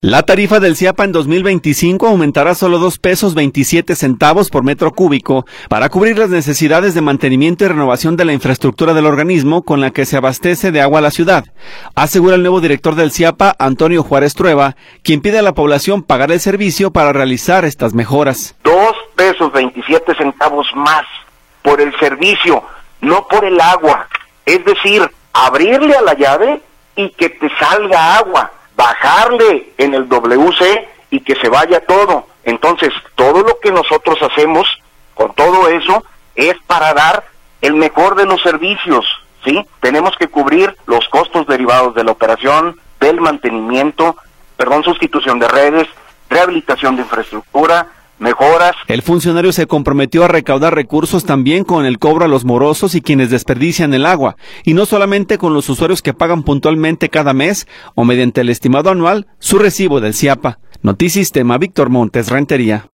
La tarifa del CIAPA en 2025 aumentará solo 2 pesos 27 centavos por metro cúbico para cubrir las necesidades de mantenimiento y renovación de la infraestructura del organismo con la que se abastece de agua a la ciudad, asegura el nuevo director del CIAPA, Antonio Juárez Trueba, quien pide a la población pagar el servicio para realizar estas mejoras. 2 pesos 27 centavos más por el servicio, no por el agua. Es decir, abrirle a la llave y que te salga agua. Bajarle en el WC y que se vaya todo. Entonces, todo lo que nosotros hacemos con todo eso es para dar el mejor de los servicios, ¿sí? Tenemos que cubrir los costos derivados de la operación, del mantenimiento, sustitución de redes, rehabilitación de infraestructura, mejoras. El funcionario se comprometió a recaudar recursos también con el cobro a los morosos y quienes desperdician el agua, y no solamente con los usuarios que pagan puntualmente cada mes o mediante el estimado anual su recibo del CIAPA. Notisistema, Víctor Montes, Rentería.